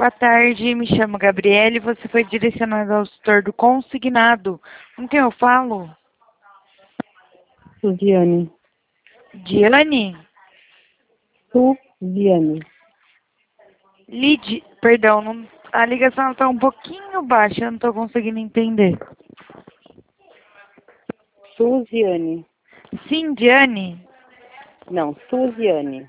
Boa tarde, me chamo Gabriele. Você foi direcionado ao setor do consignado. Com quem eu falo? Suziane. Diane? Suziane. Perdão, a ligação está um pouquinho baixa, eu não estou conseguindo entender. Suziane. Sim, Diane? Não, Suziane.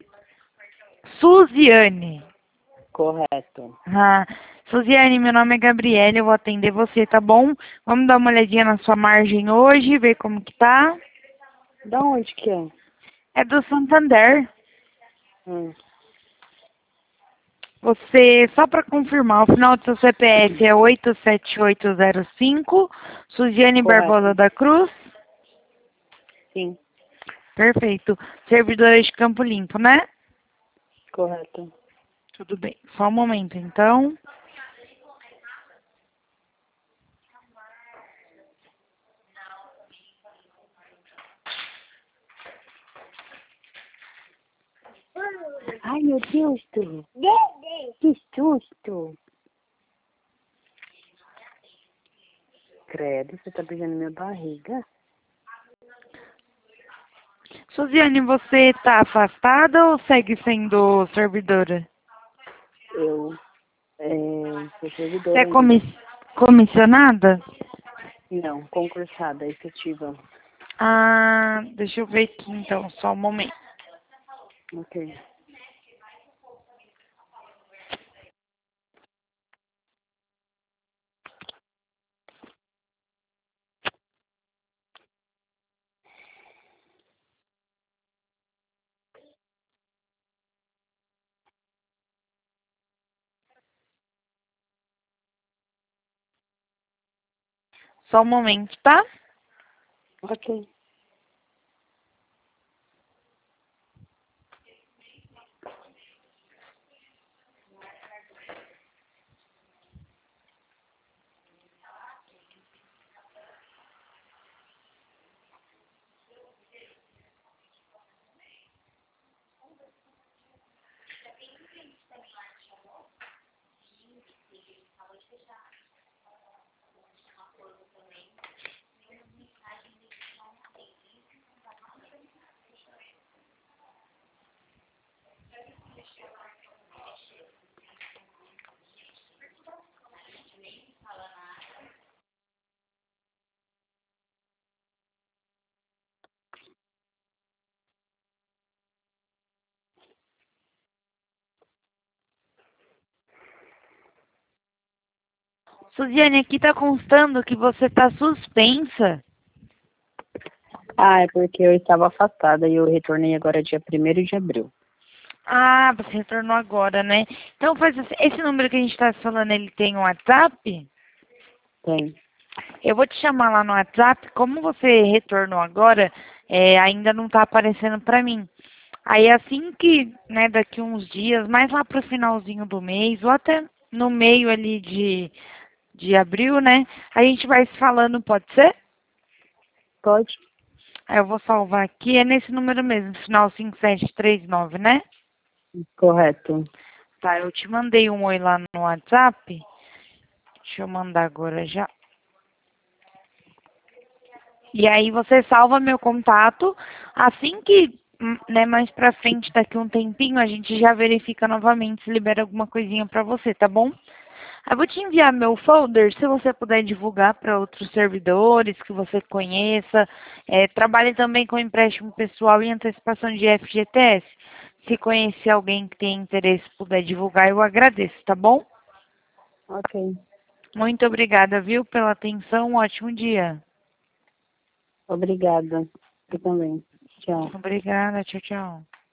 Suziane. Correto. Ah, Suziane, meu nome é Gabriele, eu vou atender você, tá bom? Vamos dar uma olhadinha na sua margem hoje, ver como que tá. Da onde que é? É do Santander. Hum. Você, só para confirmar, o final do seu CPF é 87805, Suziane Barbosa Correto. da Cruz. Sim, Perfeito. Servidora de Campo Limpo, né? correto. Tudo bem. Só um momento, então. Ai, meu Deus, tu. Que susto. Credo, você tá beijando minha barriga? Suziane, você está afastada ou segue sendo servidora? Eu sou Você é servidora ainda. comissionada? Não, concursada, efetiva. Ah, deixa eu ver aqui então, só um momento. Ok. Só um momento, tá? Ok. Suziane, aqui tá constando que você tá suspensa. Ah, é porque eu estava afastada e eu retornei agora dia 1º de abril. Ah, você retornou agora, né? Então faz assim, esse número que a gente tá falando, ele tem um WhatsApp? Tem. Eu vou te chamar lá no WhatsApp. Como você retornou agora, ainda não tá aparecendo pra mim. Aí assim que, né, daqui uns dias, mais lá pro finalzinho do mês, ou até no meio ali de abril, né? A gente vai se falando, pode ser? Pode? Aí eu vou salvar aqui, é nesse número mesmo, final 5739, né? Correto. Tá, eu te mandei um oi lá no WhatsApp. Deixa eu mandar agora já. E aí você salva meu contato. Assim que, né, mais pra frente, daqui um tempinho, a gente já verifica novamente se libera alguma coisinha pra você, tá bom? Eu vou te enviar meu folder, se você puder divulgar para outros servidores que você conheça. Trabalhe também com empréstimo pessoal e antecipação de FGTS. Se conhecer alguém que tem interesse e puder divulgar, eu agradeço, tá bom? Ok. Muito obrigada, viu, pela atenção. Um ótimo dia. Obrigada. Eu também. Tchau. Obrigada. Tchau, tchau.